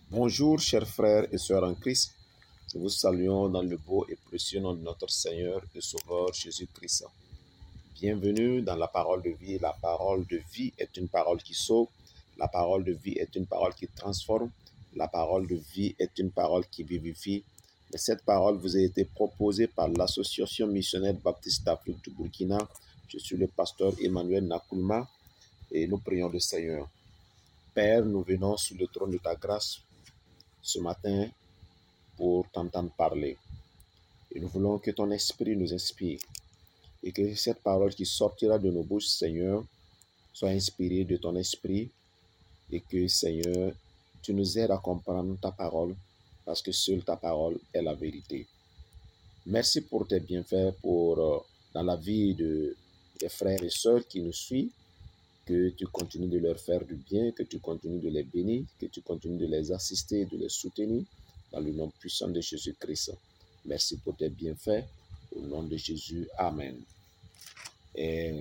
Bonjour, chers frères et sœurs en Christ. Nous vous saluons dans le beau et précieux nom de notre Seigneur et Sauveur Jésus-Christ. Bienvenue dans la parole de vie. La parole de vie est une parole qui sauve. La parole de vie est une parole qui transforme. La parole de vie est une parole qui vivifie. Et cette parole vous a été proposée par l'Association missionnaire baptiste d'Afrique du Burkina. Je suis le pasteur Emmanuel Nakoulma et nous prions le Seigneur. Père, nous venons sur le trône de ta grâce ce matin pour t'entendre parler. Et nous voulons que ton esprit nous inspire et que cette parole qui sortira de nos bouches, Seigneur, soit inspirée de ton esprit et que, Seigneur, tu nous aides à comprendre ta parole parce que seule ta parole est la vérité. Merci pour tes bienfaits dans la vie des frères et sœurs qui nous suivent, que tu continues de leur faire du bien, que tu continues de les bénir, que tu continues de les assister et de les soutenir dans le nom puissant de Jésus-Christ. Merci pour tes bienfaits. Au nom de Jésus, Amen. Et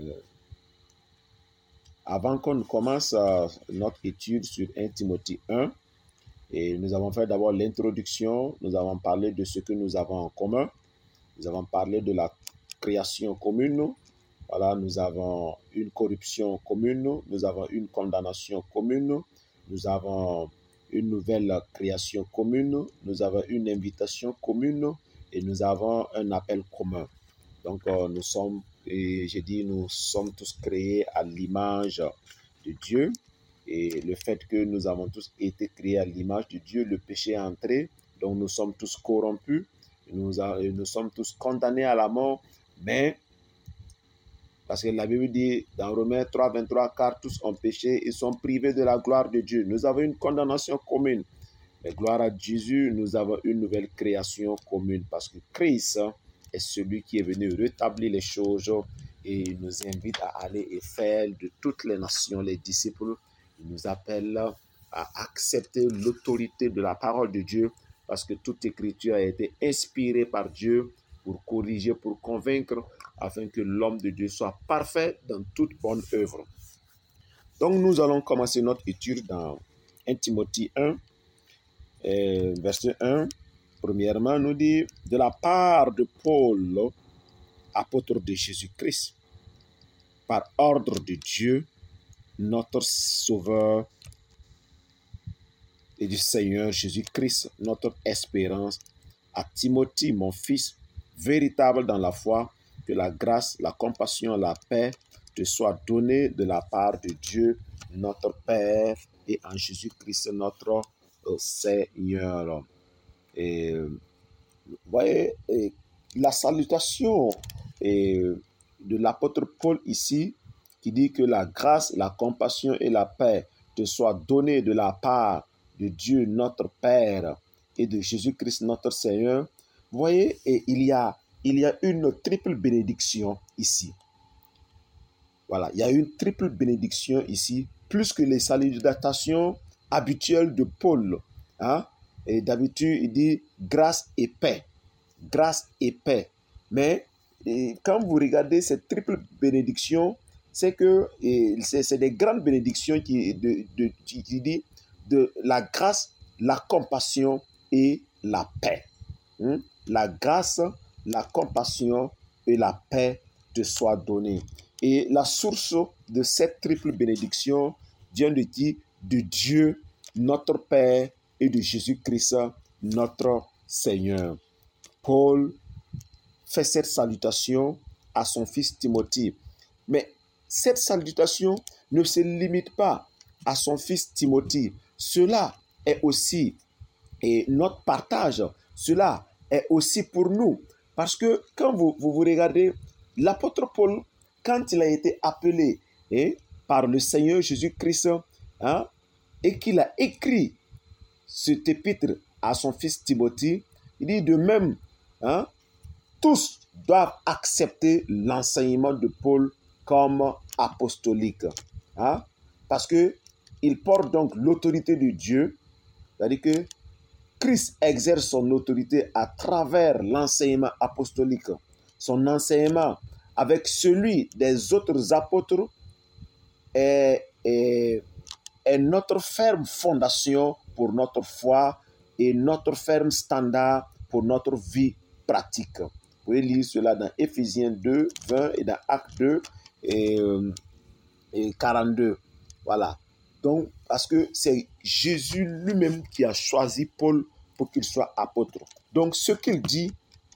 avant qu'on commence notre étude sur 1 Timothée 1, et nous avons fait d'abord l'introduction, nous avons parlé de ce que nous avons en commun, nous avons parlé de la création commune, voilà, nous avons une corruption commune, nous avons une condamnation commune, nous avons une nouvelle création commune, nous avons une invitation commune et nous avons un appel commun. Donc nous sommes tous créés à l'image de Dieu. Et le fait que nous avons tous été créés à l'image de Dieu, le péché est entré, donc nous sommes tous corrompus, nous sommes tous condamnés à la mort, mais parce que la Bible dit dans Romains 3, 23, car tous ont péché et sont privés de la gloire de Dieu. Nous avons une condamnation commune. Mais gloire à Jésus, nous avons une nouvelle création commune parce que Christ est celui qui est venu rétablir les choses et il nous invite à aller et faire de toutes les nations les disciples. Il nous appelle à accepter l'autorité de la parole de Dieu parce que toute écriture a été inspirée par Dieu pour corriger, pour convaincre, afin que l'homme de Dieu soit parfait dans toute bonne œuvre. Donc nous allons commencer notre étude dans 1 Timothée 1, verset 1. Premièrement, nous dit, de la part de Paul, apôtre de Jésus-Christ, par ordre de Dieu, notre Sauveur et du Seigneur Jésus-Christ, notre espérance, à Timothée, mon fils, véritable dans la foi, que la grâce, la compassion, la paix te soient données de la part de Dieu, notre Père, et en Jésus-Christ, notre Seigneur. Et vous voyez, la salutation de l'apôtre Paul ici, qui dit que la grâce, la compassion et la paix te soient données de la part de Dieu notre Père et de Jésus-Christ notre Seigneur. Vous voyez, et il y a une triple bénédiction ici. Voilà, il y a une triple bénédiction ici, plus que les salutations habituelles de Paul. Hein? Et d'habitude, il dit grâce et paix. Grâce et paix. Mais quand vous regardez cette triple bénédiction, c'est que c'est des grandes bénédictions qui dit de la grâce, la compassion et la paix. La grâce, la compassion et la paix te soient données. Et la source de cette triple bénédiction vient de dire de Dieu, notre Père, et de Jésus-Christ, notre Seigneur. Paul fait cette salutation à son fils Timothée. Mais cette salutation ne se limite pas à son fils Timothée. Cela est aussi notre partage. Cela est aussi pour nous. Parce que quand vous regardez, l'apôtre Paul, quand il a été appelé par le Seigneur Jésus-Christ, et qu'il a écrit cet épître à son fils Timothée, il dit de même, tous doivent accepter l'enseignement de Paul comme apostolique. Parce qu'il porte donc l'autorité de Dieu, c'est-à-dire que Christ exerce son autorité à travers l'enseignement apostolique. Son enseignement avec celui des autres apôtres est notre ferme fondation pour notre foi et notre ferme standard pour notre vie pratique. Vous pouvez lire cela dans Éphésiens 2, 20 et dans Actes 2 et 42. Voilà. Donc, parce que c'est Jésus lui-même qui a choisi Paul pour qu'il soit apôtre. Donc, ce qu'il dit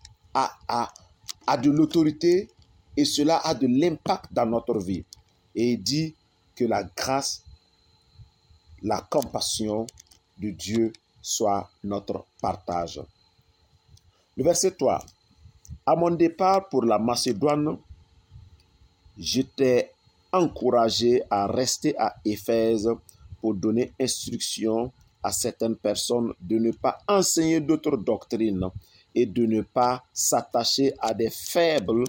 a de l'autorité et cela a de l'impact dans notre vie. Et il dit que la grâce, la compassion de Dieu soit notre partage. Le verset 3. À mon départ pour la Macédoine, j'étais encouragé à rester à Éphèse pour donner instruction à certaines personnes de ne pas enseigner d'autres doctrines et de ne pas s'attacher à des fables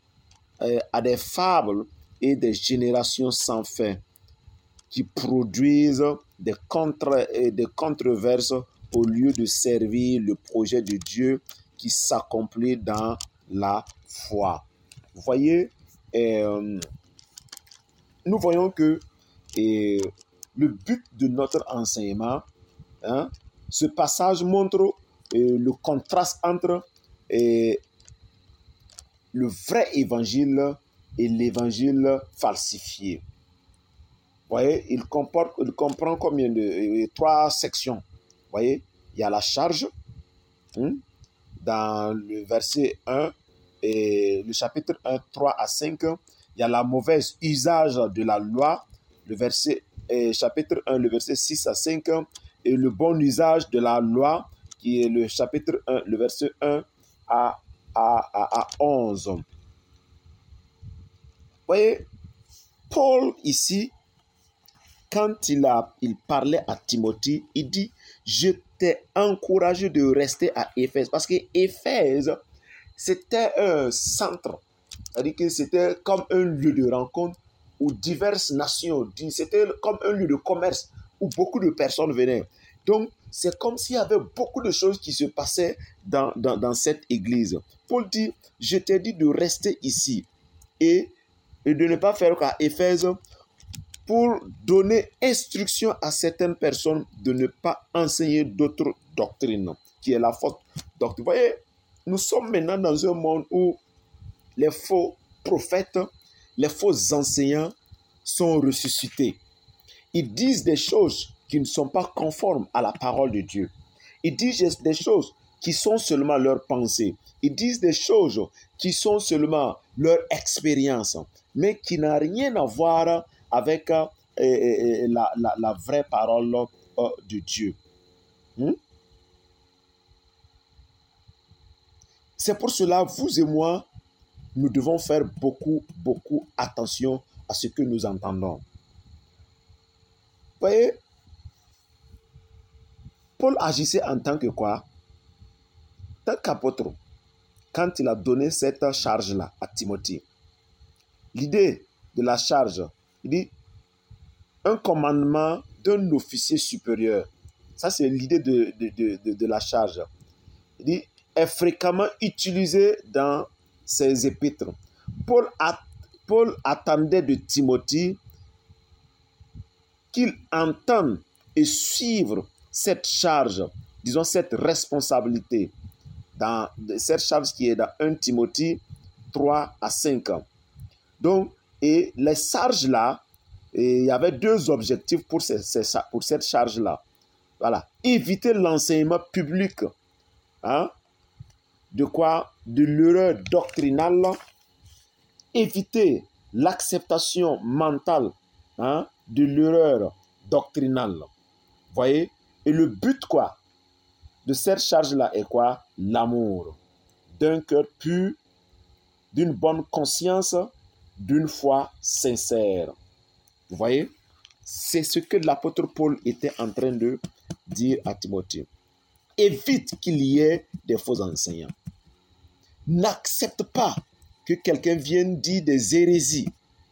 et des générations sans fin qui produisent des controverses au lieu de servir le projet de Dieu qui s'accomplit dans la foi. Vous voyez, nous voyons que le but de notre enseignement, ce passage montre le contraste entre le vrai évangile et l'évangile falsifié. Vous voyez, il comprend combien de 3 sections. Vous voyez, il y a la charge dans le verset 1 et le chapitre 1, 3 à 5. Il y a la mauvaise usage de la loi, le chapitre 1, le verset 6 à 5, et le bon usage de la loi, qui est le chapitre 1, le verset 1 à 11. Vous voyez, Paul ici, quand il parlait à Timothée, il dit « Je t'ai encouragé de rester à Éphèse ». Parce que Éphèse, c'était un centre. C'est-à-dire que c'était comme un lieu de rencontre où diverses nations, c'était comme un lieu de commerce où beaucoup de personnes venaient. Donc, c'est comme s'il y avait beaucoup de choses qui se passaient dans cette église. Paul dit « Je t'ai dit de rester ici et de ne pas faire qu'à Éphèse » pour donner instruction à certaines personnes de ne pas enseigner d'autres doctrines, qui est la faute. Donc, vous voyez, nous sommes maintenant dans un monde où les faux prophètes, les faux enseignants sont ressuscités. Ils disent des choses qui ne sont pas conformes à la parole de Dieu. Ils disent des choses qui sont seulement leurs pensées. Ils disent des choses qui sont seulement leur expérience, mais qui n'ont rien à voir avec la vraie parole de Dieu. C'est pour cela, vous et moi, nous devons faire beaucoup attention à ce que nous entendons. Vous voyez, Paul agissait en tant que quoi? Tant qu'apôtre, quand il a donné cette charge-là à Timothée. L'idée de la charge, il dit un commandement d'un officier supérieur. Ça, c'est l'idée de la charge. Il dit est fréquemment utilisé dans ses épîtres. Paul attendait de Timothée qu'il entende et suive cette charge, disons cette responsabilité, dans cette charge qui est dans 1 Timothée 3 à 5. Donc, et les charges-là, il y avait 2 objectifs pour cette charge-là. Voilà, éviter l'enseignement public. De quoi? De l'erreur doctrinale, éviter l'acceptation mentale de l'erreur doctrinale. Vous voyez? Et le but quoi? De cette charge-là est quoi? L'amour d'un cœur pur, d'une bonne conscience, d'une foi sincère. Vous voyez? C'est ce que l'apôtre Paul était en train de dire à Timothée. Évite qu'il y ait des faux enseignants. N'accepte pas que quelqu'un vienne dire des hérésies.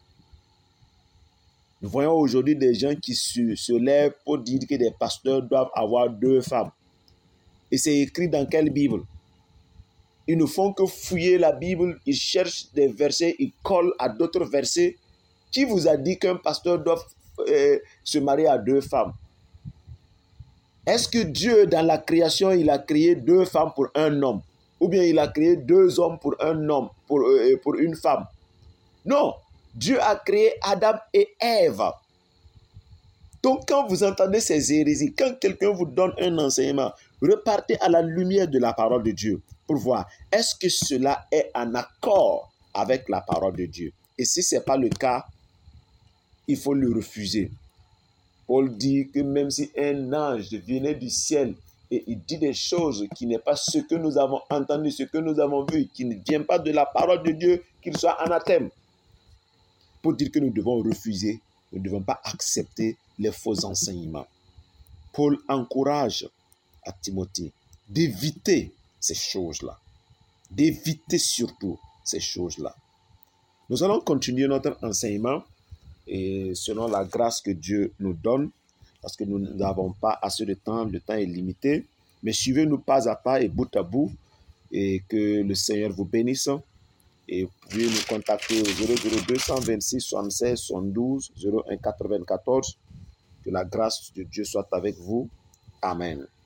Nous voyons aujourd'hui des gens qui se lèvent pour dire que des pasteurs doivent avoir 2 femmes. Et c'est écrit dans quelle Bible? Ils ne font que fouiller la Bible, ils cherchent des versets, ils collent à d'autres versets. Qui vous a dit qu'un pasteur doit se marier à 2 femmes? Est-ce que Dieu, dans la création, il a créé 2 femmes pour un homme? Ou bien il a créé 2 hommes pour un homme, pour une femme? Non, Dieu a créé Adam et Ève. Donc quand vous entendez ces hérésies, quand quelqu'un vous donne un enseignement, repartez à la lumière de la parole de Dieu pour voir, est-ce que cela est en accord avec la parole de Dieu? Et si ce n'est pas le cas, il faut le refuser. Paul dit que même si un ange venait du ciel et il dit des choses qui n'est pas ce que nous avons entendu, ce que nous avons vu, qui ne vient pas de la parole de Dieu, qu'il soit anathème. Pour dire que nous devons refuser, nous ne devons pas accepter les faux enseignements. Paul encourage à Timothée d'éviter ces choses-là, d'éviter surtout ces choses-là. Nous allons continuer notre enseignement et selon la grâce que Dieu nous donne, parce que nous n'avons pas assez de temps, le temps est limité, mais suivez-nous pas à pas et bout à bout, et que le Seigneur vous bénisse. Et vous pouvez nous contacter au 00226 76 72 01 94. Que la grâce de Dieu soit avec vous. Amen.